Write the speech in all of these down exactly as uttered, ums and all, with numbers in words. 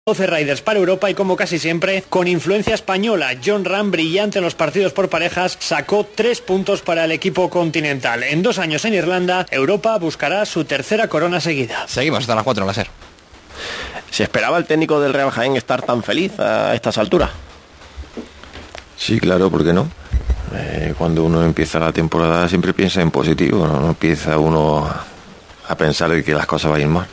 doce Riders para Europa y como casi siempre, con influencia española, John Ram, brillante en los partidos por parejas, sacó tres puntos para el equipo continental. En dos años en Irlanda, Europa buscará su tercera corona seguida. Seguimos hasta las cuatro en la SER. ¿Se esperaba el técnico del Real Jaén estar tan feliz a estas alturas? Sí, claro, ¿por qué no? Eh, cuando uno empieza la temporada siempre piensa en positivo, no, no empieza uno a pensar de que las cosas van a ir mal.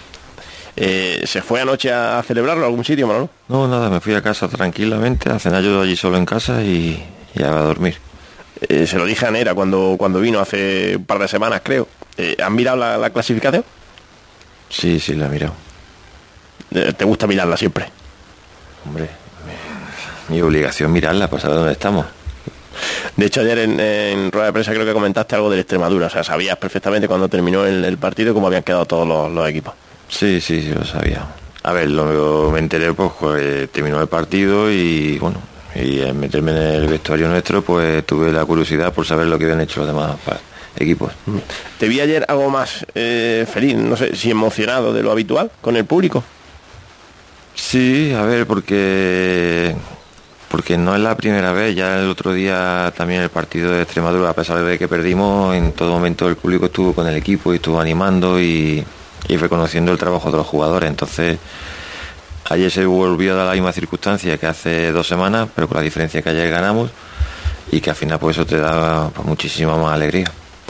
Eh, ¿Se fue anoche a celebrarlo a algún sitio, Manolo? No, nada, me fui a casa tranquilamente, a cenar yo allí solo en casa y, y a dormir. Eh, se lo dije a Nera cuando, cuando vino hace un par de semanas, creo. Eh, ¿Han mirado la, la clasificación? Sí, sí, la he mirado. Eh, ¿Te gusta mirarla siempre? Hombre, mi, mi obligación mirarla para saber dónde estamos. De hecho, ayer en, en rueda de prensa creo que comentaste algo de Extremadura. O sea, sabías perfectamente cuando terminó el, el partido cómo habían quedado todos los, los equipos. Sí, sí, sí, lo sabía. A ver, lo, me enteré pues, pues terminó el partido y bueno, y al meterme en el vestuario nuestro pues tuve la curiosidad por saber lo que habían hecho los demás equipos. Te vi ayer algo más eh, feliz, no sé si emocionado de lo habitual con el público. Sí, a ver, porque porque no es la primera vez, ya el otro día también el partido de Extremadura, a pesar de que perdimos, en todo momento el público estuvo con el equipo y estuvo animando y y reconociendo el trabajo de los jugadores. Entonces ayer se volvió a dar la misma circunstancia que hace dos semanas, pero con la diferencia que ayer ganamos y que al final pues eso te da pues, muchísima más alegría.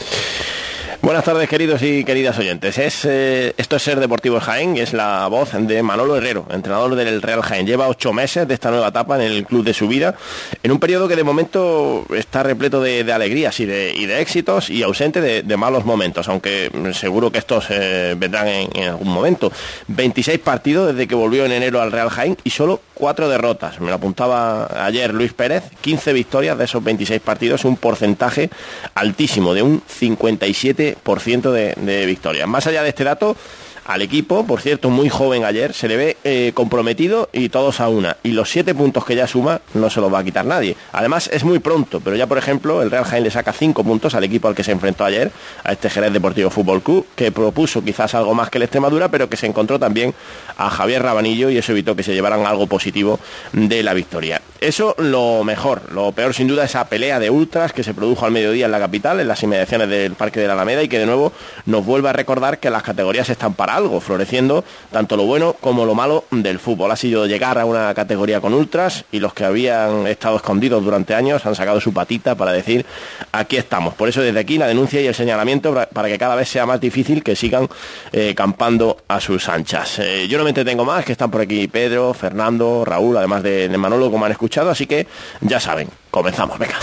Buenas tardes, queridos y queridas oyentes. Es, eh, esto es Ser Deportivos Jaén y es la voz de Manolo Herrero, entrenador del Real Jaén. Lleva ocho meses de esta nueva etapa en el club de su vida, en un periodo que de momento está repleto de, de alegrías y de, y de éxitos y ausente de, de malos momentos, aunque seguro que estos eh, vendrán en, en algún momento. veintiséis partidos desde que volvió en enero al Real Jaén y solo cuatro derrotas. Me lo apuntaba ayer Luis Pérez, quince victorias de esos veintiséis partidos, un porcentaje altísimo de un cincuenta y siete por ciento de, de victorias. Más allá de este dato, al equipo, por cierto, muy joven ayer, se le ve eh, comprometido y todos a una. Y los siete puntos que ya suma no se los va a quitar nadie. Además, es muy pronto, pero ya, por ejemplo, el Real Jaén le saca cinco puntos al equipo al que se enfrentó ayer, a este Jerez Deportivo Fútbol Club, que propuso quizás algo más que el Extremadura, pero que se encontró también a Javier Rabanillo y eso evitó que se llevaran algo positivo de la victoria. Eso lo mejor. Lo peor, sin duda, esa pelea de ultras que se produjo al mediodía en la capital, en las inmediaciones del Parque de la Alameda, y que de nuevo nos vuelve a recordar que las categorías están para algo, floreciendo tanto lo bueno como lo malo del fútbol. Ha sido llegar a una categoría con ultras y los que habían estado escondidos durante años han sacado su patita para decir aquí estamos. Por eso desde aquí la denuncia y el señalamiento para que cada vez sea más difícil que sigan eh, campando a sus anchas. Eh, yo no me entretengo más, que están por aquí Pedro, Fernando, Raúl, además de, de Manolo, como han escuchado, así que ya saben, comenzamos, venga.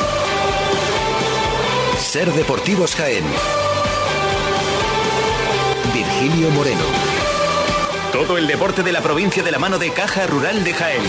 Ser Deportivos Jaén. Virgilio Moreno. Todo el deporte de la provincia de la mano de Caja Rural de Jaén.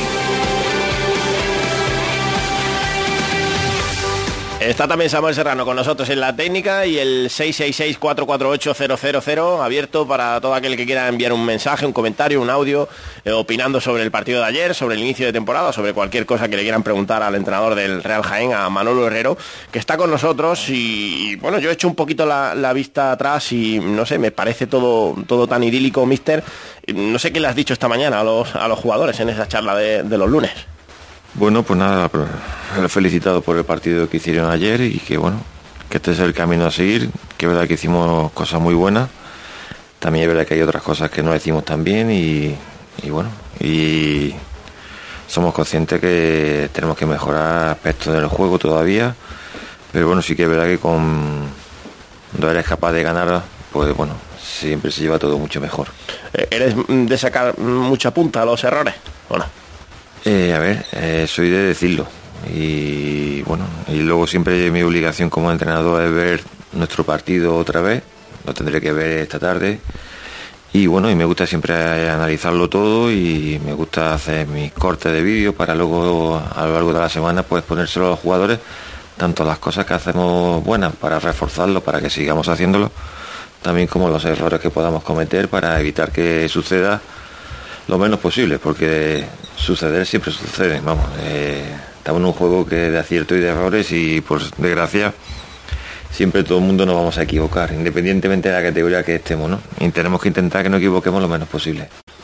Está también Samuel Serrano con nosotros en la técnica y el seis seis seis, cuatro cuatro ocho, cero cero cero abierto para todo aquel que quiera enviar un mensaje, un comentario, un audio, eh, opinando sobre el partido de ayer, sobre el inicio de temporada, sobre cualquier cosa que le quieran preguntar al entrenador del Real Jaén, a Manolo Herrero, que está con nosotros y, y bueno, yo he hecho un poquito la, la vista atrás y no sé, me parece todo, todo tan idílico, mister. No sé qué le has dicho esta mañana a los, a los jugadores en esa charla de, de los lunes. Bueno, pues nada, he felicitado por el partido que hicieron ayer y que bueno, que este es el camino a seguir, que es verdad que hicimos cosas muy buenas, también es verdad que hay otras cosas que no decimos tan bien y, y bueno, y somos conscientes que tenemos que mejorar aspectos del juego todavía, pero bueno, sí que es verdad que con cuando eres capaz de ganar, pues bueno, siempre se lleva todo mucho mejor. ¿Eres de sacar mucha punta a los errores o no? Eh, a ver, eh, soy de decirlo y bueno, y luego siempre mi obligación como entrenador es ver nuestro partido otra vez, lo tendré que ver esta tarde y bueno, y me gusta siempre analizarlo todo y me gusta hacer mis cortes de vídeo para luego a lo largo de la semana pues ponérselo a los jugadores, tanto las cosas que hacemos buenas para reforzarlo, para que sigamos haciéndolo, también como los errores que podamos cometer para evitar que suceda lo menos posible, porque suceder siempre sucede, vamos, eh, estamos en un juego que de acierto y de errores y por desgracia siempre todo el mundo nos vamos a equivocar, independientemente de la categoría que estemos, ¿no? Y tenemos que intentar que no equivoquemos lo menos posible.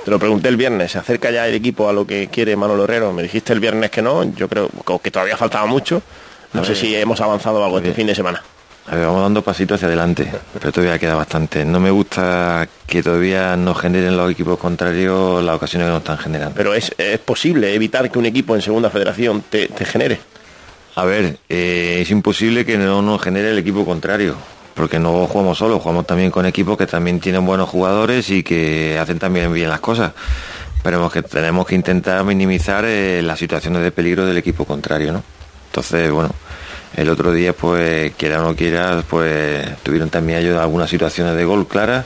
Te lo pregunté el viernes, ¿se acerca ya el equipo a lo que quiere Manolo Herrero? Me dijiste el viernes que no, yo creo que todavía faltaba mucho. No sé si hemos avanzado algo este fin de semana. A ver, vamos dando pasitos hacia adelante, pero todavía queda bastante. No me gusta que todavía nos generen los equipos contrarios las ocasiones que nos están generando. Pero es, es posible evitar que un equipo en segunda federación te, te genere. A ver, eh, es imposible que no nos genere el equipo contrario, porque no jugamos solos, jugamos también con equipos que también tienen buenos jugadores y que hacen también bien las cosas. Pero que tenemos que intentar minimizar eh, las situaciones de peligro del equipo contrario, ¿no? Entonces, bueno, el otro día, pues, quiera o no quiera, pues tuvieron también ellos algunas situaciones de gol claras,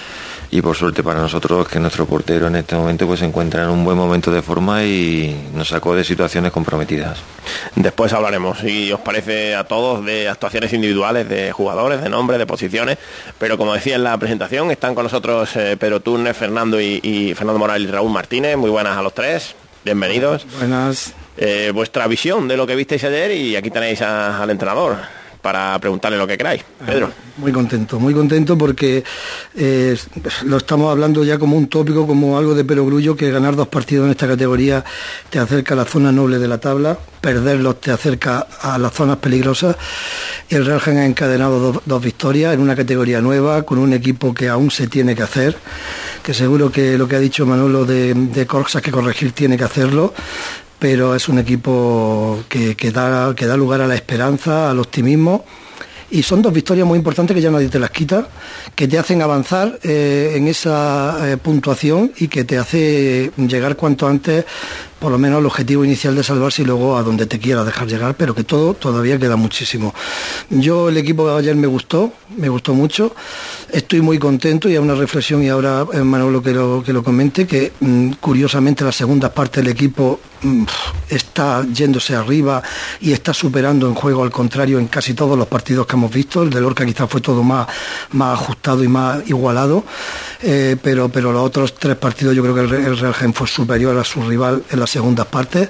y por suerte para nosotros que nuestro portero en este momento pues se encuentra en un buen momento de forma y nos sacó de situaciones comprometidas. Después hablaremos, si os parece a todos, de actuaciones individuales, de jugadores, de nombres, de posiciones, pero como decía en la presentación, están con nosotros eh, Pedro Túnez, Fernando y, y Fernando Morales y Raúl Martínez. Muy buenas a los tres, bienvenidos. Buenas. Eh, vuestra visión de lo que visteis ayer, y aquí tenéis a, al entrenador para preguntarle lo que queráis. Pedro. Muy contento, muy contento porque eh, lo estamos hablando ya como un tópico, como algo de perogrullo, que ganar dos partidos en esta categoría te acerca a la zona noble de la tabla, perderlos te acerca a las zonas peligrosas, y el Real Jaén ha encadenado dos, dos victorias en una categoría nueva, con un equipo que aún se tiene que hacer, que seguro que lo que ha dicho Manolo de, de cosas que corregir tiene que hacerlo, pero es un equipo que, que, da, que da lugar a la esperanza, al optimismo, y son dos victorias muy importantes que ya nadie te las quita, que te hacen avanzar eh, en esa eh, puntuación y que te hace llegar cuanto antes, por lo menos al objetivo inicial de salvarse, y luego a donde te quiera dejar llegar, pero que todo todavía queda muchísimo. Yo, el equipo de ayer me gustó, me gustó mucho, estoy muy contento, y a una reflexión, y ahora eh, Manolo que lo, que lo comente, que mmm, curiosamente las segundas partes del equipo mmm, está yéndose arriba y está superando en juego, al contrario, en casi todos los partidos que hemos visto. El de Lorca quizás fue todo más, más ajustado y más igualado, eh, pero, pero los otros tres partidos yo creo que el, el Real Jaén fue superior a su rival en las segundas partes,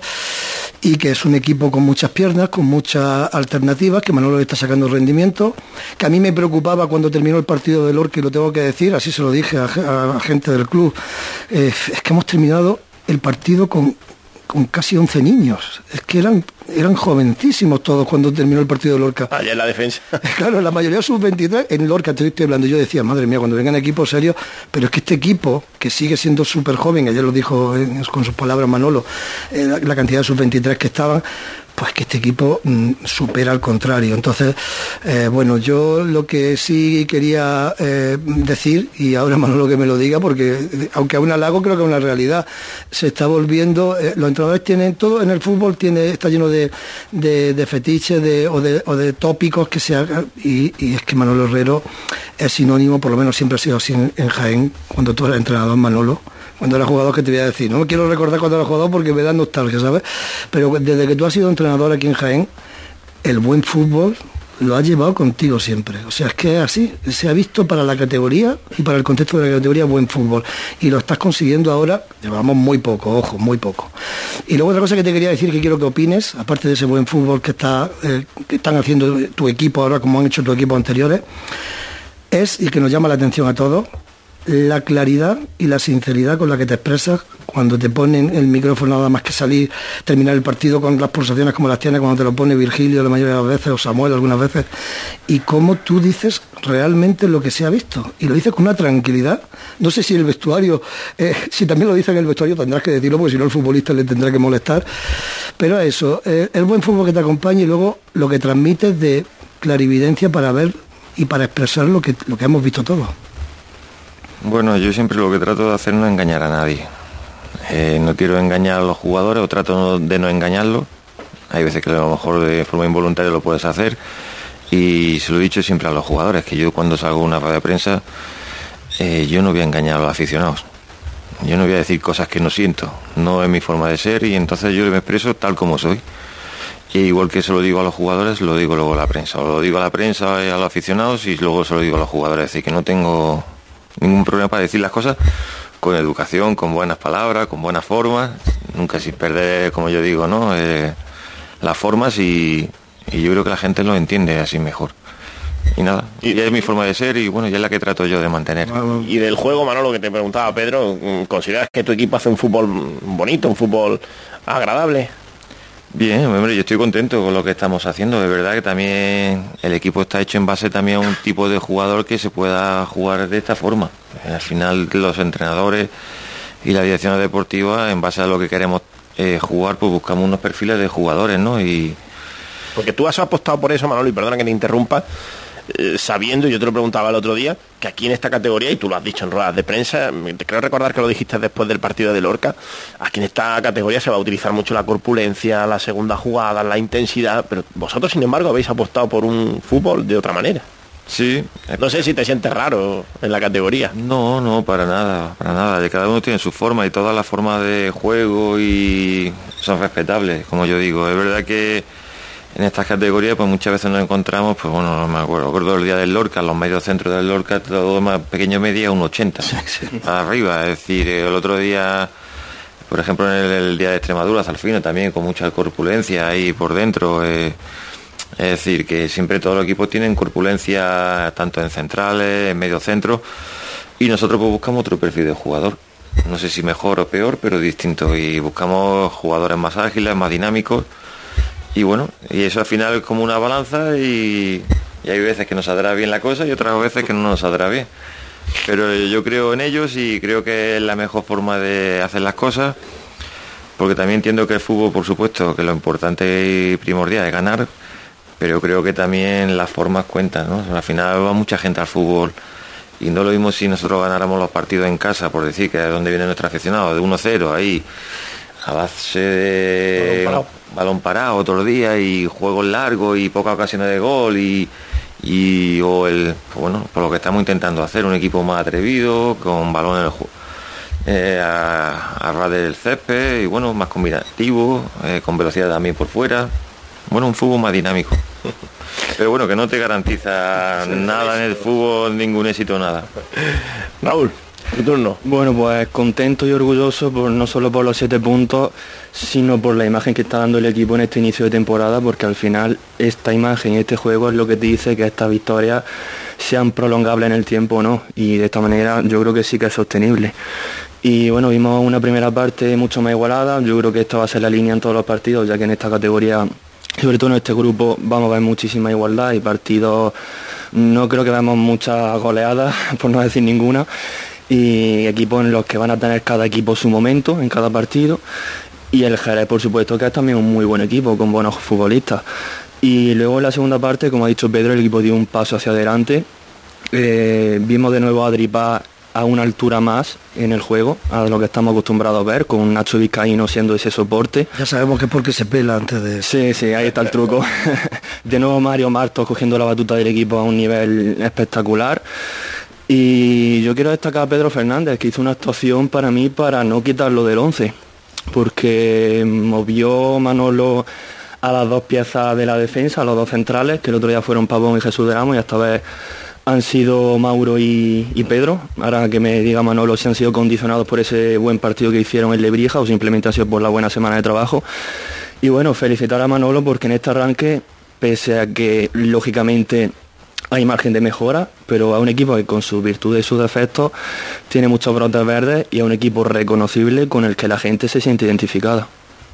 y que es un equipo con muchas piernas, con muchas alternativas, que Manolo le está sacando rendimiento, que a mí me preocupaba cuando terminó el partido de Lorca, y lo tengo que decir, así se lo dije a, a, a gente del club, eh, es que hemos terminado el partido con, con casi once niños, es que eran eran jovencísimos todos cuando terminó el partido de Lorca. Allá en la defensa. Claro, la mayoría sub veintitrés, en Lorca te estoy hablando, yo decía, madre mía, cuando vengan equipos serios, pero es que este equipo, que sigue siendo súper joven, ayer lo dijo eh, con sus palabras Manolo, eh, la, la cantidad de sub veintitrés que estaban, pues que este equipo mmm, supera al contrario. Entonces, eh, bueno, yo lo que sí quería eh, decir, y ahora Manolo que me lo diga, porque aunque es un halago, creo que es una realidad, se está volviendo, eh, los entrenadores tienen todo, en el fútbol tiene, está lleno de, de, de fetiches de, o, de, o de tópicos que se hagan, y, y es que Manolo Herrero es sinónimo, por lo menos siempre ha sido así en, en Jaén, cuando tú eras entrenador, Manolo. Cuando era jugador, que te voy a decir, no me quiero recordar cuando era jugador porque me da nostalgia, ¿sabes? Pero desde que tú has sido entrenador aquí en Jaén, el buen fútbol lo has llevado contigo siempre. O sea, es que es así, se ha visto para la categoría y para el contexto de la categoría buen fútbol. Y lo estás consiguiendo ahora, llevamos muy poco, ojo, muy poco. Y luego otra cosa que te quería decir, que quiero que opines, aparte de ese buen fútbol que, está, eh, que están haciendo tu equipo ahora, como han hecho tus equipos anteriores, es, y que nos llama la atención a todos, la claridad y la sinceridad con la que te expresas cuando te ponen el micrófono, nada más que salir, terminar el partido con las pulsaciones como las tienes cuando te lo pone Virgilio la mayoría de las veces, o Samuel algunas veces, y cómo tú dices realmente lo que se ha visto, y lo dices con una tranquilidad. No sé si el vestuario, eh, si también lo dices en el vestuario tendrás que decirlo, porque si no el futbolista le tendrá que molestar, pero eso, eh, el buen fútbol que te acompaña, y luego lo que transmites de clarividencia para ver y para expresar lo que, lo que hemos visto todos. Bueno, yo siempre lo que trato de hacer no es engañar a nadie. Eh, no quiero engañar a los jugadores, o trato de no engañarlos. Hay veces que a lo mejor de forma involuntaria lo puedes hacer, y se lo he dicho siempre a los jugadores, que yo cuando salgo a una rueda de prensa, eh, yo no voy a engañar a los aficionados. Yo no voy a decir cosas que no siento, no es mi forma de ser, y entonces yo me expreso tal como soy. Y igual que se lo digo a los jugadores, lo digo luego a la prensa. O lo digo a la prensa y a los aficionados, y luego se lo digo a los jugadores. Es decir, que no tengo ningún problema para decir las cosas con educación, con buenas palabras, con buenas formas, nunca sin perder, como yo digo, ¿no? Eh, las formas, y, y yo creo que la gente lo entiende así mejor. y nada, y, y es mi forma de ser y bueno, ya es la que trato yo de mantener. Y del juego, Manolo, que te preguntaba Pedro, ¿consideras que tu equipo hace un fútbol bonito, un fútbol agradable? Bien, hombre, yo estoy contento con lo que estamos haciendo. Es verdad que también el equipo está hecho en base también a un tipo de jugador que se pueda jugar de esta forma. Al final los entrenadores y la dirección deportiva, en base a lo que queremos eh, jugar, pues buscamos unos perfiles de jugadores, ¿no? Y porque tú has apostado por eso, Manolo, y perdona que te interrumpa, eh, sabiendo, yo te lo preguntaba el otro día, que aquí en esta categoría, y tú lo has dicho en ruedas de prensa, te creo recordar que lo dijiste después del partido de Lorca, aquí en esta categoría se va a utilizar mucho la corpulencia, la segunda jugada, la intensidad, pero vosotros, sin embargo, habéis apostado por un fútbol de otra manera. Sí. No sé si te sientes raro en la categoría. No, no, para nada, para nada. Cada uno tiene su forma y todas las formas de juego y son respetables, como yo digo. Es verdad que en estas categorías pues muchas veces nos encontramos, pues bueno, no me acuerdo, acuerdo el día del Lorca, los medios centros del Lorca, todo más pequeño media, un ochenta, sí, sí. Arriba, es decir, el otro día, por ejemplo, en el, el día de Extremadura, Zalfino también, con mucha corpulencia ahí por dentro, eh, es decir, que siempre todos los equipos tienen corpulencia, tanto en centrales, en medio centro, y nosotros pues buscamos otro perfil de jugador, no sé si mejor o peor, pero distinto, y buscamos jugadores más ágiles, más dinámicos. Y bueno, y eso al final es como una balanza y, y hay veces que nos saldrá bien la cosa y otras veces que no nos saldrá bien. Pero yo creo en ellos y creo que es la mejor forma de hacer las cosas, porque también entiendo que el fútbol, por supuesto, que lo importante y primordial es ganar, pero creo que también las formas cuentan, ¿no? Al final va mucha gente al fútbol y no lo mismo si nosotros ganáramos los partidos en casa, por decir que es donde viene nuestro aficionado, de uno cero ahí, a base de balón parado, balón parado otro día y juegos largos y pocas ocasiones de gol y, y o el pues bueno, por lo que estamos intentando hacer, un equipo más atrevido, con balón en el juego, eh, a, a ras del césped y bueno, más combinativo, eh, con velocidad también por fuera, bueno, un fútbol más dinámico. Pero bueno, que no te garantiza nada en el fútbol, ningún éxito, nada. Raúl, tu turno. Bueno, pues contento y orgulloso por, no solo por los siete puntos, sino por la imagen que está dando el equipo en este inicio de temporada, porque al final esta imagen y este juego es lo que te dice que estas victorias sean prolongables en el tiempo o no, y de esta manera yo creo que sí que es sostenible. Y bueno, vimos una primera parte mucho más igualada, yo creo que esto va a ser la línea en todos los partidos, ya que en esta categoría, sobre todo en este grupo, vamos a ver muchísima igualdad y partidos, no creo que veamos muchas goleadas, por no decir ninguna, y equipos en los que van a tener cada equipo su momento en cada partido, y el Jerez, por supuesto, que es también un muy buen equipo con buenos futbolistas. Y luego en la segunda parte, como ha dicho Pedro, el equipo dio un paso hacia adelante, eh, vimos de nuevo a Dripá a una altura más en el juego, a lo que estamos acostumbrados a ver, con Nacho Vizcaíno siendo ese soporte. Ya sabemos que es porque se pela antes de... Sí, sí, ahí está el truco. De nuevo Mario Martos cogiendo la batuta del equipo a un nivel espectacular. Y yo quiero destacar a Pedro Fernández, que hizo una actuación para mí para no quitarlo del once, porque movió Manolo a las dos piezas de la defensa, a los dos centrales, que el otro día fueron Pavón y Jesús de Ramos, y esta vez han sido Mauro y, y Pedro. Ahora que me diga Manolo si han sido condicionados por ese buen partido que hicieron en Lebrija o simplemente ha sido por la buena semana de trabajo. Y bueno, felicitar a Manolo porque en este arranque, pese a que lógicamente hay margen de mejora, pero a un equipo que con sus virtudes y sus defectos tiene muchos brotes verdes y a un equipo reconocible con el que la gente se siente identificada.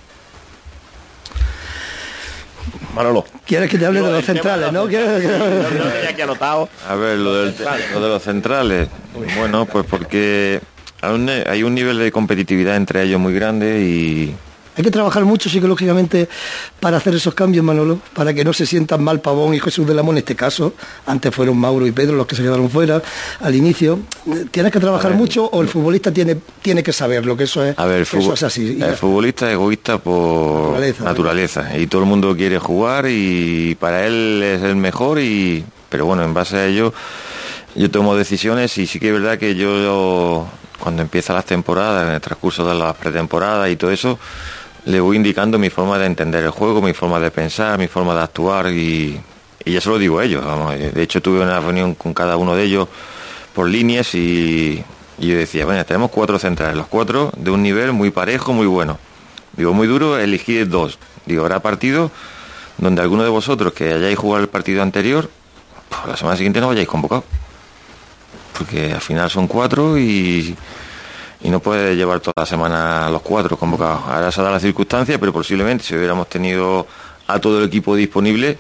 Manolo. ¿Quieres que te hable de los centrales, no? ¿Quieres que... Lo tenía aquí anotado. A ver, lo, del, lo de los centrales. Bueno, pues porque hay un nivel de competitividad entre ellos muy grande y... Hay que trabajar mucho psicológicamente para hacer esos cambios, Manolo, para que no se sientan mal Pavón y Jesús del Amo en este caso. Antes fueron Mauro y Pedro los que se quedaron fuera al inicio. ¿Tienes que trabajar ver, mucho o el futbolista tiene, tiene que saberlo? Que eso es, a ver, el, fútbol, es así. El futbolista es egoísta por naturaleza, naturaleza y todo el mundo quiere jugar y para él es el mejor, y pero bueno, en base a ello yo tomo decisiones y sí que es verdad que yo cuando empiezan las temporadas, en el transcurso de las pretemporadas y todo eso, le voy indicando mi forma de entender el juego, mi forma de pensar, mi forma de actuar y, y eso lo digo a ellos. Vamos. De hecho tuve una reunión con cada uno de ellos por líneas y, y yo decía, bueno, tenemos cuatro centrales, los cuatro de un nivel muy parejo, muy bueno. Digo, muy duro, elegí dos. Digo, habrá partidos donde alguno de vosotros que hayáis jugado el partido anterior, pues la semana siguiente no vayáis convocados, porque al final son cuatro y, y no puedes llevar toda la semana a los cuatro convocados. Ahora se da la circunstancia, pero posiblemente si hubiéramos tenido a todo el equipo disponible,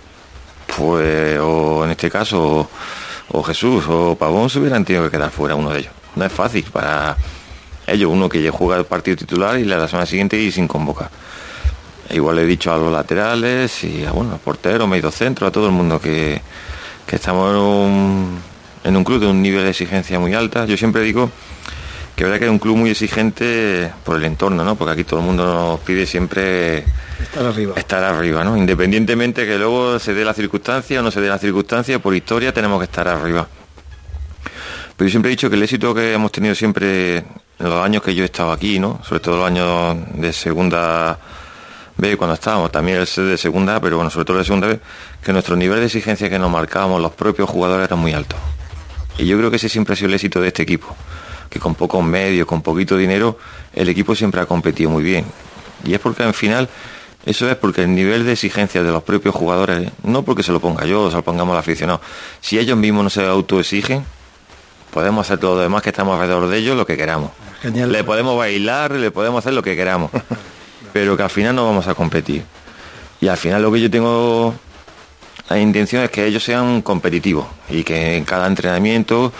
pues o en este caso o, o Jesús o Pavón se hubieran tenido que quedar fuera uno de ellos. No es fácil para ellos, uno que ya juega el partido titular y la semana siguiente y sin convocar. Igual le he dicho a los laterales y a bueno, al portero, medio centro, a todo el mundo que, que estamos en un, en un club de un nivel de exigencia muy alta. Yo siempre digo que verdad que es un club muy exigente por el entorno, ¿no? Porque aquí todo el mundo nos pide siempre estar arriba, estar arriba, ¿no? Independientemente que luego se dé la circunstancia o no se dé la circunstancia, por historia tenemos que estar arriba. Pero yo siempre he dicho que el éxito que hemos tenido siempre en los años que yo he estado aquí, ¿no? Sobre todo los años de segunda B cuando estábamos, también el de segunda A, pero bueno, sobre todo de segunda B, que nuestro nivel de exigencia que nos marcábamos los propios jugadores era muy alto. Y yo creo que ese siempre ha sido el éxito de este equipo, que con pocos medios, con poquito dinero, el equipo siempre ha competido muy bien. Y es porque al final, eso es porque el nivel de exigencia de los propios jugadores, no porque se lo ponga yo o se lo pongamos al aficionado, si ellos mismos no se autoexigen, podemos hacer todo lo demás que estamos alrededor de ellos lo que queramos. Genial. Le podemos bailar, le podemos hacer lo que queramos, pero que al final no vamos a competir. Y al final lo que yo tengo la intención es que ellos sean competitivos y que en cada entrenamiento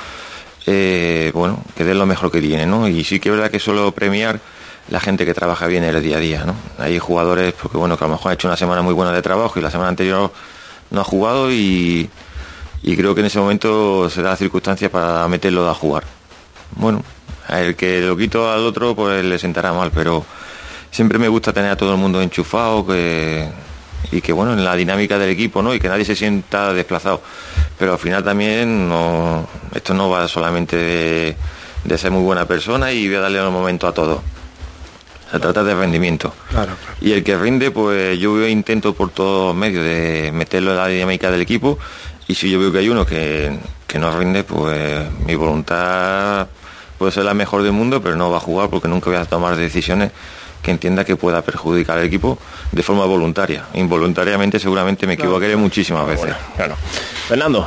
eh, bueno, que den lo mejor que tienen, ¿no? Y sí que es verdad que suelo premiar la gente que trabaja bien en el día a día, ¿no? Hay jugadores porque bueno, que a lo mejor han hecho una semana muy buena de trabajo y la semana anterior no ha jugado y, y creo que en ese momento se da la circunstancia para meterlo a jugar. Bueno, el que lo quito al otro pues le sentará mal, pero siempre me gusta tener a todo el mundo enchufado que, y que bueno, en la dinámica del equipo, ¿no? Y que nadie se sienta desplazado. Pero al final también no, esto no va solamente de, de ser muy buena persona y voy a darle el momento a todo. Se trata de rendimiento. Claro, claro. Y el que rinde, pues yo intento por todos medios de meterlo en la dinámica del equipo, y si yo veo que hay uno que, que no rinde, pues mi voluntad puede ser la mejor del mundo, pero no va a jugar porque nunca voy a tomar decisiones que entienda que pueda perjudicar al equipo de forma voluntaria. Involuntariamente seguramente me equivocaré claro, muchísimas veces. Bueno, claro. Fernando.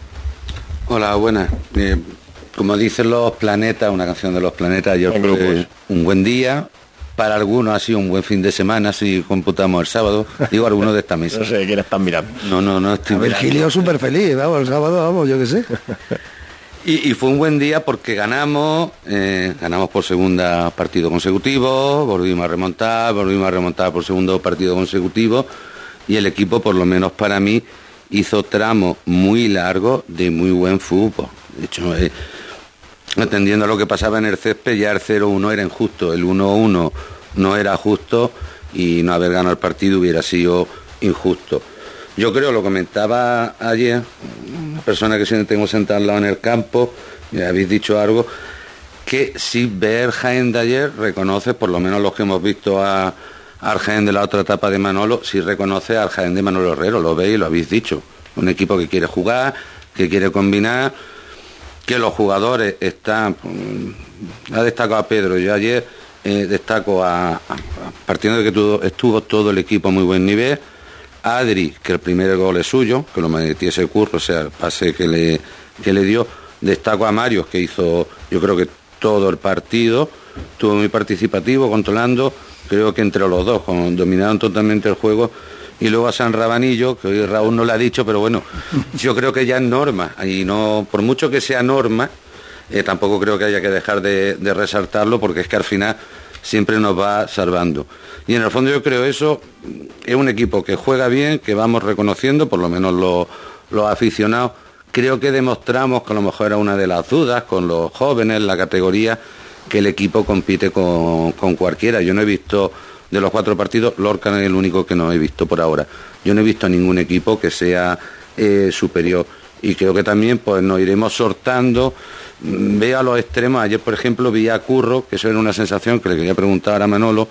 Hola, buenas. Eh, como dicen los planetas, una canción de los planetas, ayer fue un buen día. Para algunos ha sido un buen fin de semana, si computamos el sábado. Digo algunos de esta mesa. No sé quién están mirando. No, no, no estoy mirando. Virgilio súper feliz, vamos, el sábado, vamos, yo qué sé. Y, y fue un buen día porque ganamos, eh, ganamos por segunda partido consecutivo, volvimos a remontar, volvimos a remontar por segundo partido consecutivo, y el equipo, por lo menos para mí, hizo tramos muy largos de muy buen fútbol. De hecho, eh, atendiendo a lo que pasaba en el césped, ya el cero uno era injusto, el uno uno no era justo y no haber ganado el partido hubiera sido injusto. Yo creo, lo comentaba ayer, una persona que siempre tengo sentada al lado en el campo, ya habéis dicho algo, que si ve el Jaén de ayer, reconoce, por lo menos los que hemos visto a, al Jaén de la otra etapa de Manolo, si reconoce al Jaén de Manolo Herrero, lo veis y lo habéis dicho. Un equipo que quiere jugar, que quiere combinar, que los jugadores están... Ha destacado a Pedro, yo ayer eh, destaco a, a... Partiendo de que todo, estuvo todo el equipo a muy buen nivel, Adri, que el primer gol es suyo, que lo metiese Curro, o sea, el pase que le, que le dio. Destaco a Marios, que hizo, yo creo que todo el partido, estuvo muy participativo, controlando, creo que entre los dos, con, dominaron totalmente el juego. Y luego a San Rabanillo, que hoy Raúl no lo ha dicho, pero bueno, yo creo que ya es norma, y no, por mucho que sea norma, eh, tampoco creo que haya que dejar de, de resaltarlo, porque es que al final siempre nos va salvando. Y en el fondo yo creo eso, es un equipo que juega bien, que vamos reconociendo, por lo menos los, los aficionados. Creo que demostramos, que a lo mejor era una de las dudas, con los jóvenes, la categoría, que el equipo compite con, con cualquiera. Yo no he visto, de los cuatro partidos, Lorca es el único que no he visto por ahora. Yo no he visto ningún equipo que sea eh, superior. Y creo que también pues nos iremos sortando. Veo a los extremos, ayer por ejemplo vi a Curro, que eso era una sensación que le quería preguntar a Manolo.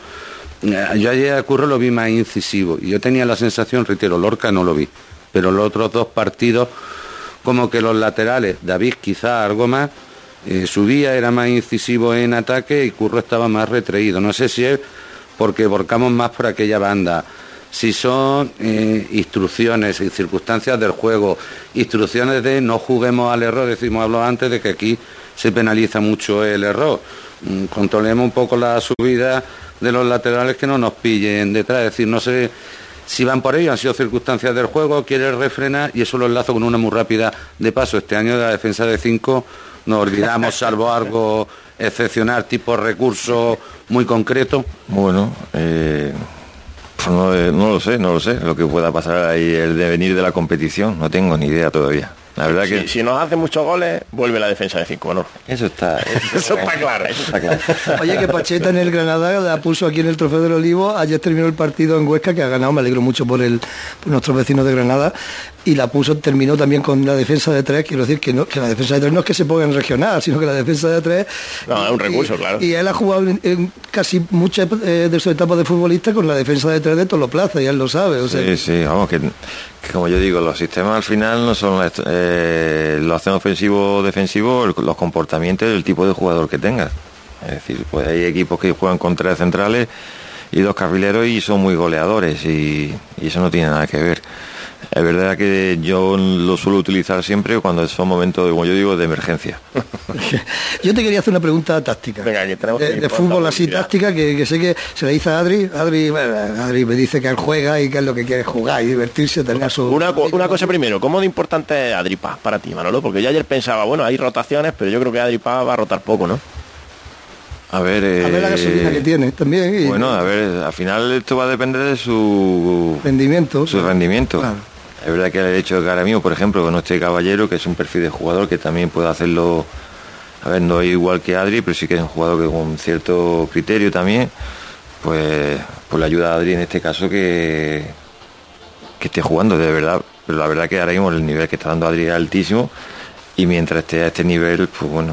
Yo ayer a Curro lo vi más incisivo y yo tenía la sensación, reitero, Lorca no lo vi, pero los otros dos partidos, como que los laterales, David quizá algo más, eh, subía, era más incisivo en ataque y Curro estaba más retraído. No sé si es porque volcamos más por aquella banda. si son eh, instrucciones y circunstancias del juego, instrucciones de no juguemos al error, decimos, hablo antes de que aquí se penaliza mucho el error. Mm, controlemos un poco la subida de los laterales que no nos pillen detrás, es decir, no sé si van por ello, han sido circunstancias del juego, quiere refrenar y eso lo enlazo con una muy rápida de paso. Este año de la defensa de cinco nos olvidamos, salvo algo excepcional, tipo recurso muy concreto. Bueno, eh, pues no, no lo sé, no lo sé, lo que pueda pasar ahí, el devenir de la competición, no tengo ni idea todavía. La verdad si, que si nos hacen muchos goles, vuelve la defensa de cinco, ¿no? Eso está, eso, eso está claro. Eso está claro. Oye, que Pacheta en el Granada la puso aquí en el Trofeo del Olivo. Ayer terminó el partido en Huesca, que ha ganado, me alegro mucho por, el, por nuestros vecinos de Granada. Y la puso, terminó también con la defensa de tres. Quiero decir que, no, que la defensa de tres no es que se ponga en regional, sino que la defensa de tres... No, es un recurso, y, claro. Y él ha jugado en, en casi muchas eh, de sus etapas de futbolista con la defensa de tres de todos los plazas, y él lo sabe. O sea, sí, sí, vamos, que, que como yo digo, los sistemas al final no son eh, lo hacen ofensivo o defensivo, los comportamientos del tipo de jugador que tengas. Es decir, pues hay equipos que juegan con tres centrales y dos carrileros y son muy goleadores, y, y eso no tiene nada que ver. Es verdad que yo lo suelo utilizar siempre cuando son momentos, como yo digo, de emergencia. Yo te quería hacer una pregunta táctica. Venga, que tenemos de, de fútbol así táctica, que, que sé que se le dice a Adri. Adri, bueno, Adri me dice que él juega y que es lo que quiere jugar y divertirse, tener su... Una, una cosa primero, ¿cómo de importante es Adri Paz para ti, Manolo? Porque yo ayer pensaba, bueno, hay rotaciones, pero yo creo que Adri Paz va a rotar poco, ¿no? A ver, eh, a ver la gasolina que tiene también. Y, bueno, a ver, al final esto va a depender de su rendimiento. Su rendimiento. Claro. Es verdad que el hecho de que ahora mismo, por ejemplo, con este Caballero, que es un perfil de jugador que también puede hacerlo, a ver, no es igual que Adri, pero sí que es un jugador que con cierto criterio también, pues, pues le ayuda a Adri en este caso que, que esté jugando, de verdad. Pero la verdad que ahora mismo el nivel que está dando Adri es altísimo, y mientras esté a este nivel, pues bueno,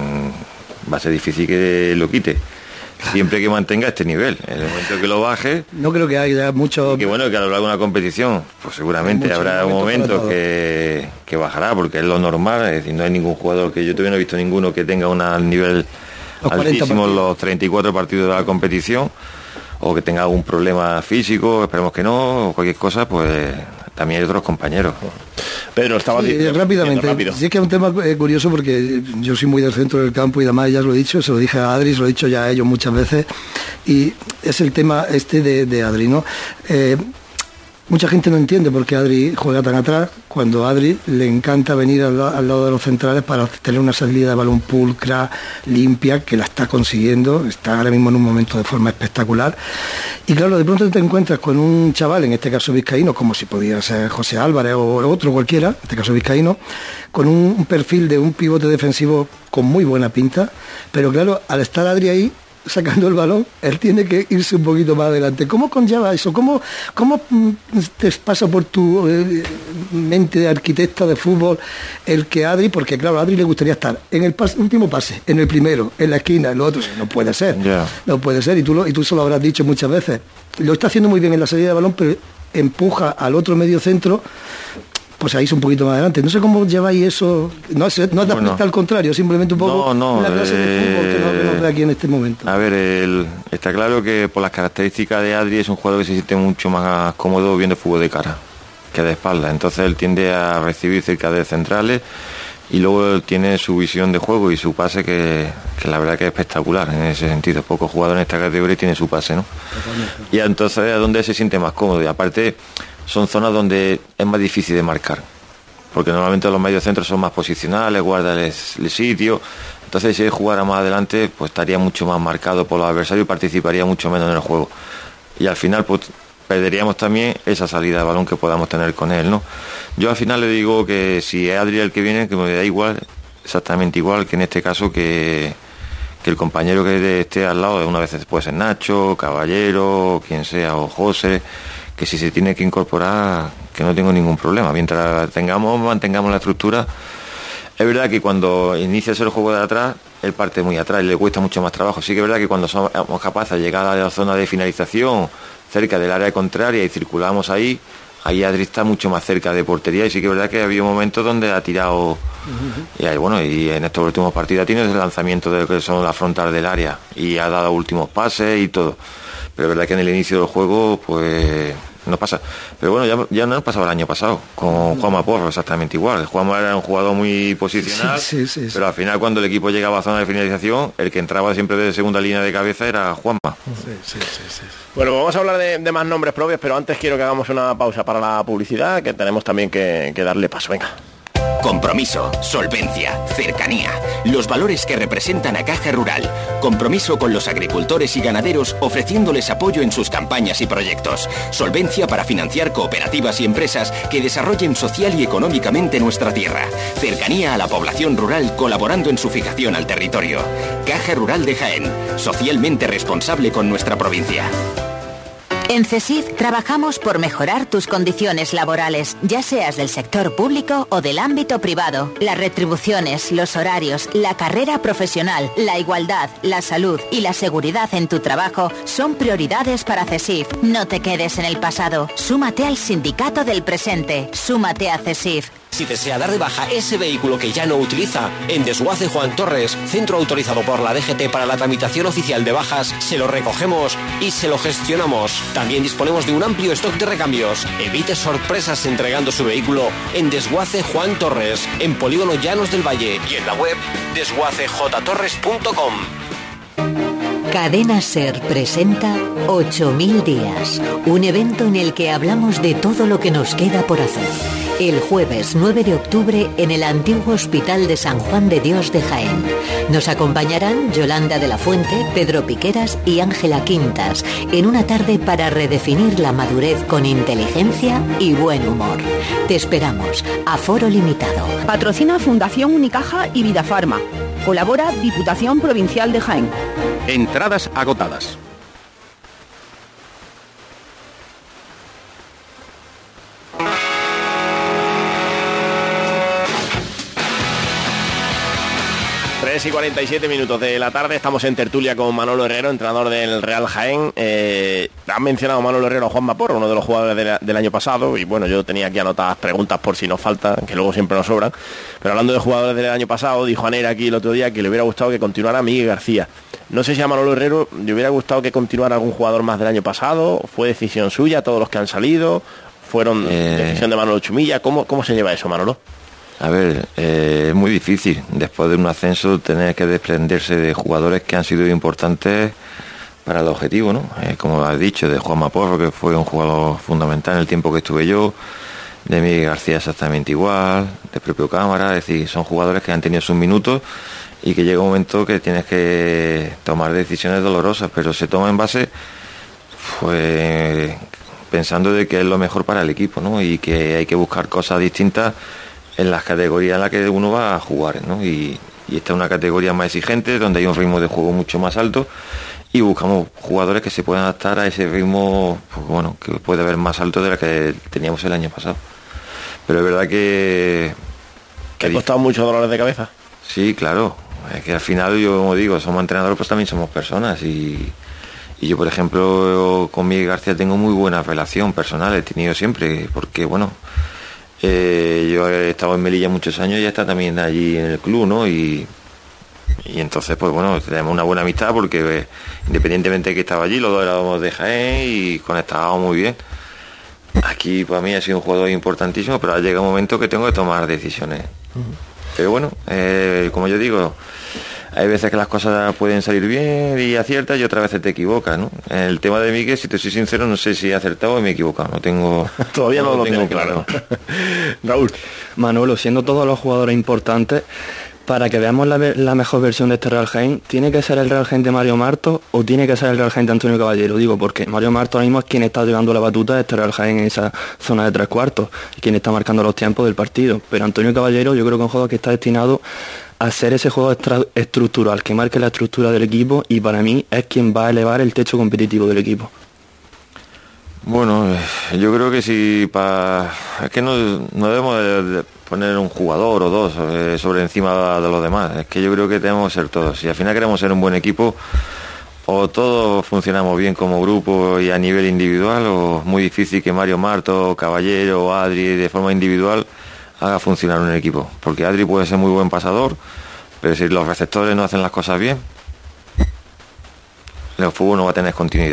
va a ser difícil que lo quite. Siempre que mantenga este nivel. En el momento que lo baje, no creo que haya mucho. Que bueno, que a lo largo de una competición, pues seguramente habrá un momento que, que bajará, porque es lo normal. Es decir, no hay ningún jugador, que yo todavía no he visto ninguno que tenga un nivel los altísimo los treinta y cuatro partidos de la competición, o que tenga algún problema físico, esperemos que no, o cualquier cosa, pues también hay otros compañeros. Pedro, estaba sí, diciendo, rápidamente. rápido. Sí, es que es un tema eh, curioso, porque yo soy muy del centro del campo y además ya os lo he dicho, se lo dije a Adri, se lo he dicho ya a ellos muchas veces, y es el tema este de, de Adri, ¿no? Eh, mucha gente no entiende por qué Adri juega tan atrás, cuando a Adri le encanta venir al, al lado de los centrales para tener una salida de balón pulcra, limpia, que la está consiguiendo, está ahora mismo en un momento de forma espectacular. Y claro, de pronto te encuentras con un chaval, en este caso vizcaíno, como si podía ser José Álvarez o otro cualquiera, en este caso vizcaíno, con un, un perfil de un pivote defensivo con muy buena pinta, pero claro, al estar Adri ahí sacando el balón, él tiene que irse un poquito más adelante. ¿Cómo conlleva eso? ¿Cómo, cómo te pasa por tu eh, mente de arquitecta de fútbol el que Adri, porque claro, a Adri le gustaría estar en el pas, último pase, en el primero, en la esquina, en lo otro? No puede ser, yeah. no puede ser, y tú, lo, y tú se lo habrás dicho muchas veces. Lo está haciendo muy bien en la salida de balón, pero empuja al otro medio centro, pues ahí es un poquito más adelante. No sé cómo lleváis eso. No es, no es bueno, al contrario, simplemente un poco no, no, la clase eh, de fútbol que nos, que nos ve aquí en este momento. A ver, el, está claro que por las características de Adri es un jugador que se siente mucho más cómodo viendo fútbol de cara que de espalda. Entonces él tiende a recibir cerca de centrales, y luego él tiene su visión de juego y su pase que, que la verdad que es espectacular en ese sentido. Pocos jugadores en esta categoría tienen su pase, ¿no? Totalmente. Y entonces es donde se siente más cómodo. Y aparte son zonas donde es más difícil de marcar, porque normalmente los mediocentros son más posicionales, guardan el, el sitio. Entonces si él jugara más adelante, pues estaría mucho más marcado por los adversarios y participaría mucho menos en el juego. Y al final pues perderíamos también esa salida de balón que podamos tener con él, ¿no? Yo al final le digo que si es Adri el que viene, que me da igual, exactamente igual que en este caso que, que el compañero que esté al lado, una vez puede ser Nacho, Caballero, quien sea, o José, que si se tiene que incorporar, que no tengo ningún problema. Mientras tengamos, mantengamos la estructura. Es verdad que cuando inicias el juego de atrás, él parte muy atrás y le cuesta mucho más trabajo. Sí que es verdad que cuando somos capaces de llegar a la zona de finalización, cerca del área contraria, y circulamos ahí, ahí Adri está mucho más cerca de portería, y sí que es verdad que había momentos donde ha tirado, uh-huh. y ahí, bueno, y en estos últimos partidos tiene el lanzamiento de lo que son la frontal del área, y ha dado últimos pases y todo. Pero es verdad que en el inicio del juego, pues no pasa. Pero bueno, ya, ya no pasaba el año pasado con Juanma Porro, exactamente igual. Juanma era un jugador muy posicional, sí, sí, sí, pero sí. al final cuando el equipo llegaba a zona de finalización, el que entraba siempre de segunda línea de cabeza era Juanma. Sí, sí, sí, sí. Bueno, vamos a hablar de, de más nombres propios, pero antes quiero que hagamos una pausa para la publicidad, que tenemos también que, que darle paso. Venga. Compromiso, solvencia, cercanía. Los valores que representan a Caja Rural. Compromiso con los agricultores y ganaderos ofreciéndoles apoyo en sus campañas y proyectos. Solvencia para financiar cooperativas y empresas que desarrollen social y económicamente nuestra tierra. Cercanía a la población rural colaborando en su fijación al territorio. Caja Rural de Jaén. Socialmente responsable con nuestra provincia. En CESIF trabajamos por mejorar tus condiciones laborales, ya seas del sector público o del ámbito privado. Las retribuciones, los horarios, la carrera profesional, la igualdad, la salud y la seguridad en tu trabajo son prioridades para CESIF. No te quedes en el pasado. Súmate al sindicato del presente. Súmate a CESIF. Si desea dar de baja ese vehículo que ya no utiliza, en Desguace Juan Torres, centro autorizado por la D G T para la tramitación oficial de bajas, se lo recogemos y se lo gestionamos. También disponemos de un amplio stock de recambios. Evite sorpresas entregando su vehículo en Desguace Juan Torres, en Polígono Llanos del Valle y en la web desguace j torres punto com. Cadena SER presenta ocho mil días, un evento en el que hablamos de todo lo que nos queda por hacer. El jueves nueve de octubre en el antiguo Hospital de San Juan de Dios de Jaén. Nos acompañarán Yolanda de la Fuente, Pedro Piqueras y Ángela Quintas en una tarde para redefinir la madurez con inteligencia y buen humor. Te esperamos. Aforo limitado. Patrocina Fundación Unicaja y Vidafarma. Colabora Diputación Provincial de Jaén. Entradas agotadas. tres y cuarenta y siete minutos de la tarde, estamos en tertulia con Manolo Herrero, entrenador del Real Jaén. Eh, han mencionado Manolo Herrero a Juanma Porro, uno de los jugadores de la, del año pasado, y bueno, yo tenía aquí anotadas preguntas por si nos faltan, que luego siempre nos sobran. Pero hablando de jugadores del año pasado, dijo Anera aquí el otro día que le hubiera gustado que continuara Miguel García. No sé si a Manolo Herrero le hubiera gustado que continuara algún jugador más del año pasado, fue decisión suya, todos los que han salido, fueron eh... decisión de Manolo Chumilla. ¿Cómo, cómo se lleva eso, Manolo? A ver, eh, es muy difícil después de un ascenso tener que desprenderse de jugadores que han sido importantes para el objetivo, ¿no? Eh, como has dicho, de Juanma Porro, que fue un jugador fundamental en el tiempo que estuve yo, de Miguel García exactamente igual, de propio Cámara, es decir, son jugadores que han tenido sus minutos y que llega un momento que tienes que tomar decisiones dolorosas, pero se toma en base, pues, pensando de que es lo mejor para el equipo, ¿no? Y que hay que buscar cosas distintas en las categorías en las que uno va a jugar, ¿no? Y, y esta es una categoría más exigente, donde hay un ritmo de juego mucho más alto, y buscamos jugadores que se puedan adaptar a ese ritmo, pues bueno, que puede haber más alto de la que teníamos el año pasado. Pero es verdad que... ¿Que ha costado muchos dolores de cabeza? Sí, claro. Es que al final, yo como digo, somos entrenadores, pues también somos personas, y, y yo, por ejemplo, con Miguel García tengo muy buena relación personal, he tenido siempre, porque, bueno... Eh, yo he estado en Melilla muchos años y ya está también allí en el club, ¿no? Y, y entonces, pues bueno, tenemos una buena amistad porque eh, independientemente de que estaba allí, los dos éramos de Jaén y conectábamos muy bien. Aquí para mí ha sido un jugador importantísimo, pero ha llegado un momento que tengo que tomar decisiones. Uh-huh. Pero bueno, eh, como yo digo, hay veces que las cosas pueden salir bien y aciertas y otras veces te equivocas, ¿no? En el tema de Miguel, si te soy sincero, no sé si he acertado o me he equivocado. No tengo... Todavía no, no lo tengo claro. claro. Raúl. Manolo, siendo todos los jugadores importantes, para que veamos la, la mejor versión de este Real Jaén, ¿tiene que ser el Real Jaén de Mario Marto o tiene que ser el Real Jaén de Antonio Caballero? Digo, porque Mario Marto ahora mismo es quien está llevando la batuta de este Real Jaén en esa zona de tres cuartos, y quien está marcando los tiempos del partido. Pero Antonio Caballero, yo creo que es un jugador que está destinado a ser ese juego extra- estructural, que marque la estructura del equipo, y para mí es quien va a elevar el techo competitivo del equipo. Bueno, yo creo que si para... Es que no, no debemos de, de poner un jugador o dos eh, sobre encima de los demás. Es que yo creo que tenemos que ser todos. Si al final queremos ser un buen equipo, o todos funcionamos bien como grupo y a nivel individual, o es muy difícil que Mario Marto, Caballero o Adri de forma individual haga funcionar un equipo. Porque Adri puede ser muy buen pasador, pero si los receptores no hacen las cosas bien, el fútbol no va a tener continuidad.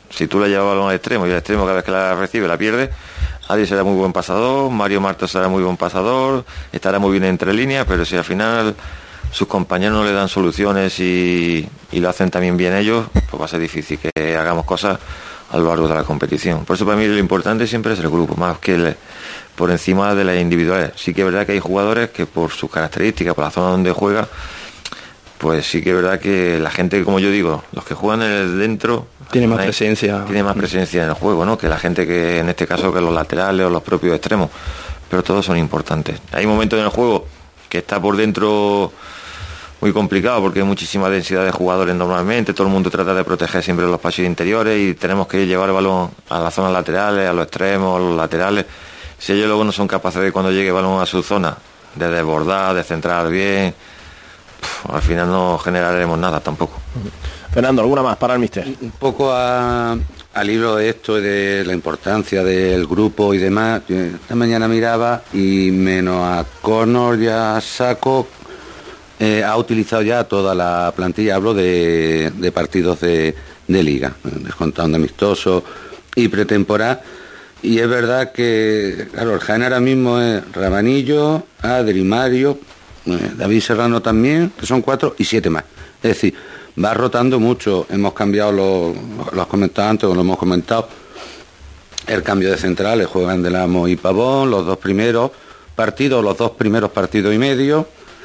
Si tú le llevas el balón al extremo y el extremo cada vez que la recibe la pierde, Adi será muy buen pasador, Mario Martos será muy buen pasador, estará muy bien entre líneas, pero si al final sus compañeros no le dan soluciones y, y lo hacen también bien ellos, pues va a ser difícil que hagamos cosas a lo largo de la competición. Por eso para mí lo importante siempre es el grupo, más que el, por encima de las individuales. Sí que es verdad que hay jugadores que por sus características, por la zona donde juega, pues sí que es verdad que la gente, como yo digo, los que juegan en el dentro tiene más presencia tiene más presencia en el juego, ¿no? Que la gente que en este caso que los laterales o los propios extremos, pero todos son importantes. Hay momentos en el juego que está por dentro muy complicado porque hay muchísima densidad de jugadores normalmente, todo el mundo trata de proteger siempre los pasillos interiores y tenemos que llevar el balón a las zonas laterales, a los extremos, a los laterales. Si ellos luego no son capaces de, cuando llegue el balón a su zona, de desbordar, de centrar bien, pff, al final no generaremos nada tampoco. Fernando, ¿alguna más para el míster? Un poco a, al hilo de esto, de la importancia del grupo y demás. Esta mañana miraba y menos a Connor y a Saco, eh, ha utilizado ya toda la plantilla, hablo de, de partidos de, de liga, descontando amistosos y pretemporada. Y es verdad que, claro, el Jaén ahora mismo es Rabanillo, Adri, Mario, eh, David Serrano también, que son cuatro, y siete más. Es decir, va rotando mucho. Hemos cambiado, lo, lo has comentado antes, o lo hemos comentado, el cambio de centrales, juegan Delamo y Pavón, los dos primeros partidos, los dos primeros partidos y medio,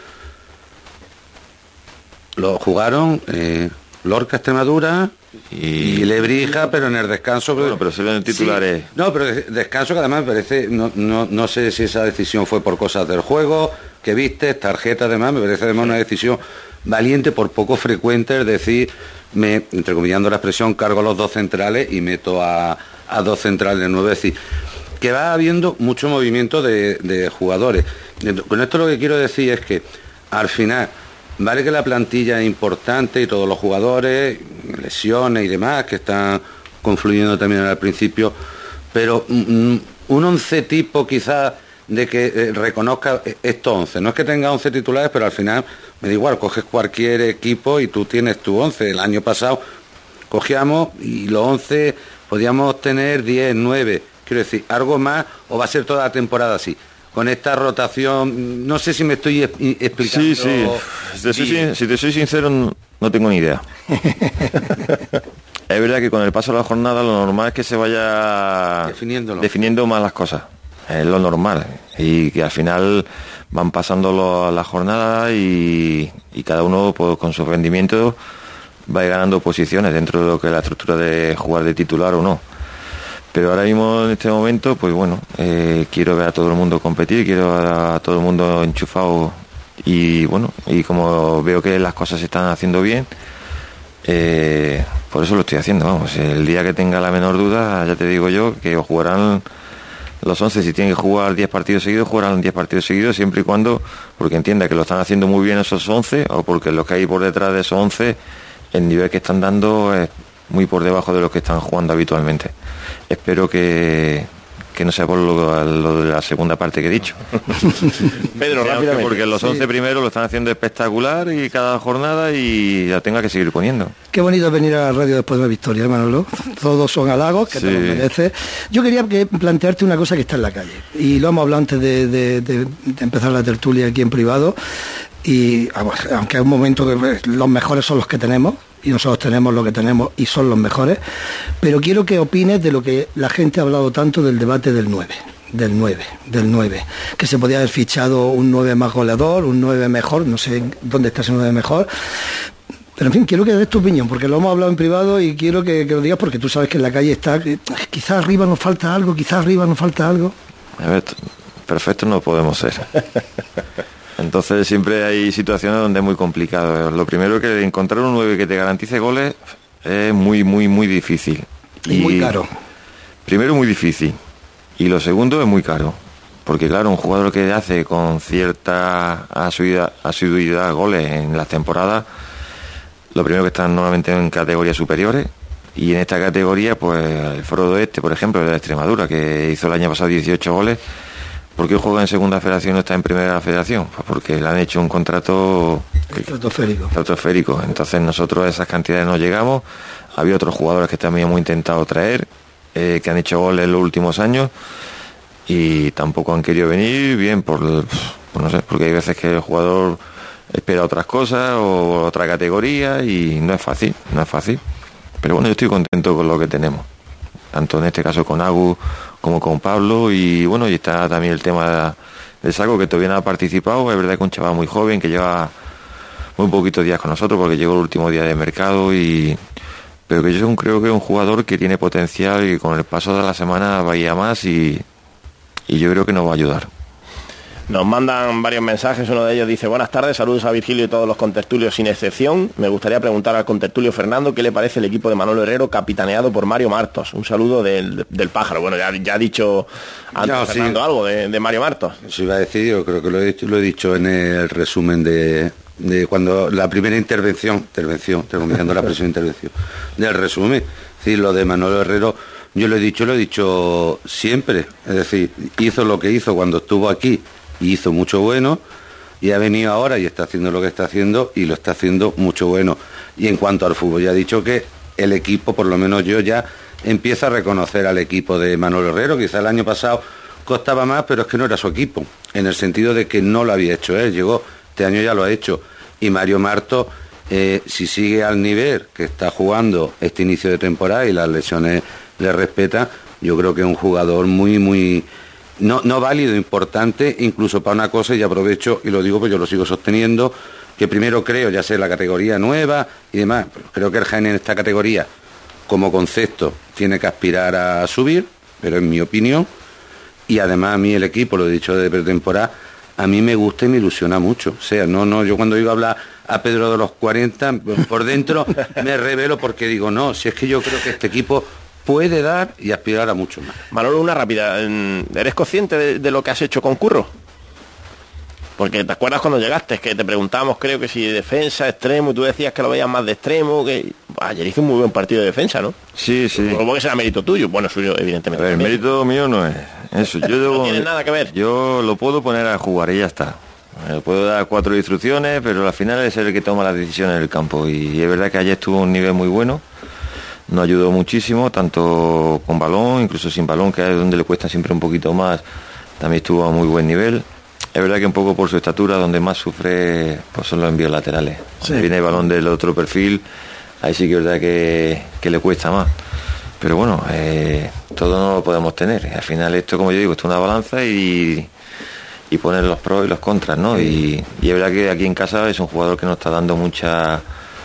lo jugaron eh, Lorca Extremadura y, y Lebrija, pero en el descanso. Bueno, pero se ven titulares. Sí, no, pero descanso que además me parece, no, no, no sé si esa decisión fue por cosas del juego, que viste, tarjeta además, me parece además una decisión valiente por poco frecuente, es decir, me, entrecomillando la expresión, cargo los dos centrales y meto a, a dos centrales de nueve, es decir, que va habiendo mucho movimiento de, de jugadores. Con esto lo que quiero decir es que al final, vale que la plantilla es importante y todos los jugadores, lesiones y demás, que están confluyendo también al principio, pero mm, un once tipo quizás de que eh, reconozca estos once, no es que tenga once titulares, pero al final me da igual, coges cualquier equipo y tú tienes tu once. El año pasado cogíamos y los once podíamos tener diez, nueve, quiero decir, algo más, o va a ser toda la temporada así. Con esta rotación, no sé si me estoy explicando. Sí, sí. Si te soy, sin, si te soy sincero, no tengo ni idea. Es verdad que con el paso de la jornada lo normal es que se vaya definiendo más las cosas. Es lo normal. Y que al final van pasando lo, las jornadas y, y cada uno pues, con su rendimiento va ganando posiciones dentro de lo que es la estructura de jugar de titular o no. Pero ahora mismo en este momento, pues bueno, eh, quiero ver a todo el mundo competir, quiero ver a todo el mundo enchufado y bueno, y como veo que las cosas se están haciendo bien, eh, por eso lo estoy haciendo, vamos. El día que tenga la menor duda, ya te digo yo, que jugarán los once, si tienen que jugar diez partidos seguidos, jugarán diez partidos seguidos, siempre y cuando, porque entienda que lo están haciendo muy bien esos once, o porque lo que hay por detrás de esos once, el nivel que están dando es muy por debajo de lo que están jugando habitualmente. Espero que, que no sea por lo, lo de la segunda parte que he dicho. Pedro, rápidamente. Porque los once sí. primeros lo están haciendo espectacular y cada jornada y la tenga que seguir poniendo. Qué bonito es venir a la radio después de una victoria, Manolo. Todos son halagos, que sí. Te los mereces. Yo quería que plantearte una cosa que está en la calle. Y lo hemos hablado antes de, de, de, de empezar la tertulia aquí en privado. Y aunque es un momento que los mejores son los que tenemos, y nosotros tenemos lo que tenemos y son los mejores, pero quiero que opines de lo que la gente ha hablado tanto del debate del nueve, del nueve, del nueve, que se podía haber fichado un nueve más goleador, un nueve mejor, no sé dónde está ese nueve mejor, pero en fin, quiero que des tu opinión, porque lo hemos hablado en privado y quiero que, que lo digas, porque tú sabes que en la calle está, quizás arriba nos falta algo, quizás arriba nos falta algo. A ver, perfecto no podemos ser. Entonces siempre hay situaciones donde es muy complicado. Lo primero que encontrar un nueve que te garantice goles es muy, muy, muy difícil. Y, y muy caro. Primero muy difícil. Y lo segundo es muy caro. Porque claro, un jugador que hace con cierta asiduidad, asiduidad goles en las temporadas, lo primero que están normalmente en categorías superiores. Y en esta categoría, pues el Frodo este, por ejemplo, de la Extremadura, que hizo el año pasado dieciocho goles. ¿Por qué juega en segunda federación y no está en primera federación? Pues porque le han hecho un contrato estratosférico. estratosférico. Entonces nosotros a esas cantidades no llegamos. había otros jugadores que también hemos intentado traer, eh, que han hecho goles en los últimos años y tampoco han querido venir, bien, por, por no sé, porque hay veces que el jugador espera otras cosas o otra categoría y no es fácil, no es fácil. Pero bueno, yo estoy contento con lo que tenemos, tanto en este caso con Agus como con Pablo, y bueno, y está también el tema de Saco, que todavía no ha participado. Es verdad que es un chaval muy joven que lleva muy poquitos días con nosotros porque llegó el último día de mercado, y pero que yo creo que es un jugador que tiene potencial y con el paso de la semana va a ir a más, y, y yo creo que nos va a ayudar. Nos mandan varios mensajes, uno de ellos dice: buenas tardes, saludos a Virgilio y todos los contertulios sin excepción. Me gustaría preguntar al contertulio Fernando qué le parece el equipo de Manolo Herrero capitaneado por Mario Martos. Un saludo del, del pájaro. Bueno, ya, ya ha dicho antes no, Fernando sí. algo de, de Mario Martos. Eso iba a decir, yo creo que lo he dicho, lo he dicho en el resumen de, de cuando la primera intervención, intervención, terminando la presión intervención, del resumen. Es decir, lo de Manolo Herrero, yo lo he dicho, lo he dicho siempre. Es decir, hizo lo que hizo cuando estuvo aquí, y hizo mucho bueno, y ha venido ahora y está haciendo lo que está haciendo y lo está haciendo mucho bueno. Y en cuanto al fútbol, ya he dicho que el equipo, por lo menos yo ya empiezo a reconocer al equipo de Manolo Herrero. Quizá el año pasado costaba más, pero es que no era su equipo, en el sentido de que no lo había hecho él, llegó, este año ya lo ha hecho. Y Mario Martos, eh, si sigue al nivel que está jugando este inicio de temporada y las lesiones le respetan, yo creo que es un jugador muy, muy... No, no válido, importante, incluso para una cosa, y aprovecho y lo digo porque yo lo sigo sosteniendo, que primero creo, ya sé, la categoría nueva y demás, pero creo que el Jaén en esta categoría, como concepto, tiene que aspirar a subir, pero en mi opinión, y además a mí el equipo, lo he dicho de pretemporada, a mí me gusta y me ilusiona mucho. O sea, no, no, yo cuando digo hablar a Pedro de los cuarenta, por dentro me revelo porque digo, no, si es que yo creo que este equipo puede dar y aspirar a mucho más. Manolo, una rápida. ¿Eres consciente de, de lo que has hecho con Curro? Porque te acuerdas cuando llegaste, que te preguntábamos, creo que si defensa, extremo, y tú decías que lo veías más de extremo, que ayer hizo un muy buen partido de defensa, ¿no? Sí, sí. Supongo que será mérito tuyo, bueno, suyo, evidentemente. A ver, el mérito mío no es eso. Yo no debo, tiene nada que ver. Yo lo puedo poner a jugar y ya está. Le puedo dar cuatro instrucciones, pero al final es el que toma las decisiones en el campo. Y es verdad que ayer estuvo a un nivel muy bueno. Nos ayudó muchísimo, tanto con balón, incluso sin balón, que es donde le cuesta siempre un poquito más, también estuvo a muy buen nivel. Es verdad que un poco por su estatura, donde más sufre, pues son los envíos laterales. Sí. Cuando viene el balón del otro perfil, ahí sí que es verdad que, que le cuesta más. Pero bueno, eh, todo no lo podemos tener. Al final esto, como yo digo, esto es una balanza y, y poner los pros y los contras, ¿no? Sí. Y, y es verdad que aquí en casa es un jugador que nos está dando mucha...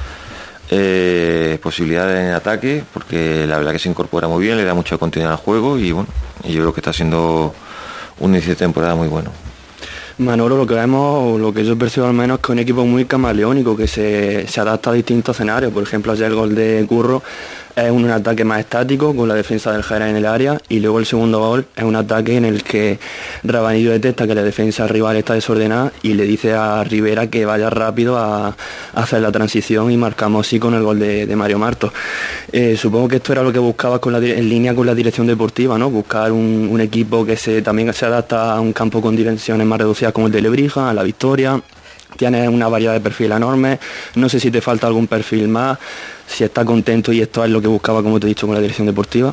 Eh, posibilidades en ataque, porque la verdad que se incorpora muy bien, le da mucha continuidad al juego y bueno, y yo creo que está siendo un inicio de temporada muy bueno. Manolo, lo que vemos, lo que yo percibo al menos, es que es un equipo muy camaleónico, que se, se adapta a distintos escenarios. Por ejemplo, ayer el gol de Curro es un ataque más estático, con la defensa del Jerez en el área, y luego el segundo gol es un ataque en el que Rabanillo detecta que la defensa rival está desordenada y le dice a Rivera que vaya rápido a, a hacer la transición, y marcamos así con el gol de, de Mario Martos. Eh, supongo que esto era lo que buscabas con la, en línea con la dirección deportiva, ¿no? Buscar un, un equipo que se, también se adapta a un campo con dimensiones más reducidas como el de Lebrija, a La Victoria. Tienes una variedad de perfiles enormes, no sé si te falta algún perfil más, si estás contento y esto es lo que buscaba, como te he dicho, con la dirección deportiva.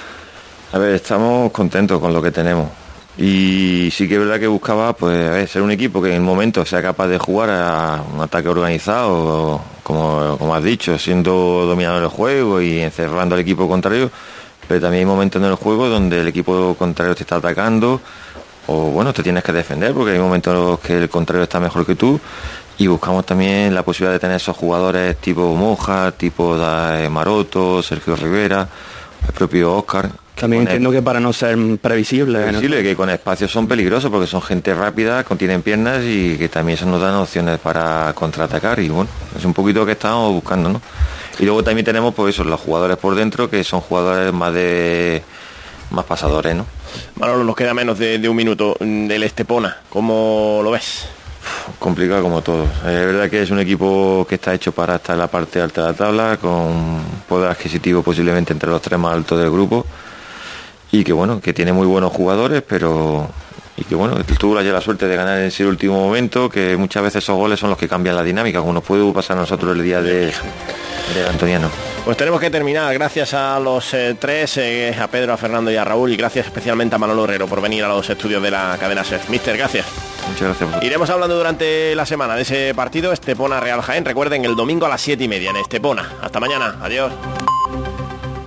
A ver, estamos contentos con lo que tenemos y sí que es verdad que buscaba, pues, a ver, ser un equipo que en el momento sea capaz de jugar a un ataque organizado, como, como has dicho, siendo dominador del juego y encerrando al equipo contrario, pero también hay momentos en el juego donde el equipo contrario te está atacando, o bueno, te tienes que defender porque hay momentos en los que el contrario está mejor que tú, y buscamos también la posibilidad de tener esos jugadores tipo Moja, tipo Maroto, Sergio Rivera, el propio Óscar. También entiendo que para no ser previsible, previsible, ¿no? Que con espacios son peligrosos porque son gente rápida, contienen piernas y que también eso nos dan opciones para contraatacar, y bueno, es un poquito que estamos buscando, ¿no? Y luego también tenemos, pues eso, los jugadores por dentro, que son jugadores más de más pasadores, ¿no? Manolo, nos queda menos de, de un minuto. Del Estepona, ¿cómo lo ves? Complicado como todo. Es verdad que es un equipo que está hecho para estar en la parte alta de la tabla, con poder adquisitivo posiblemente entre los tres más altos del grupo, y que bueno, que tiene muy buenos jugadores, pero y que bueno, tuvo ayer la suerte de ganar en ese último momento, que muchas veces esos goles son los que cambian la dinámica, como nos puede pasar a nosotros el día de, de Antoniano. Pues tenemos que terminar. Gracias a los eh, tres, eh, a Pedro, a Fernando y a Raúl, y gracias especialmente a Manolo Herrero por venir a los estudios de la cadena SER. Mister, gracias. Muchas gracias. Iremos hablando durante la semana de ese partido, Estepona Real Jaén. Recuerden, el domingo a las siete y media en Estepona. Hasta mañana. Adiós.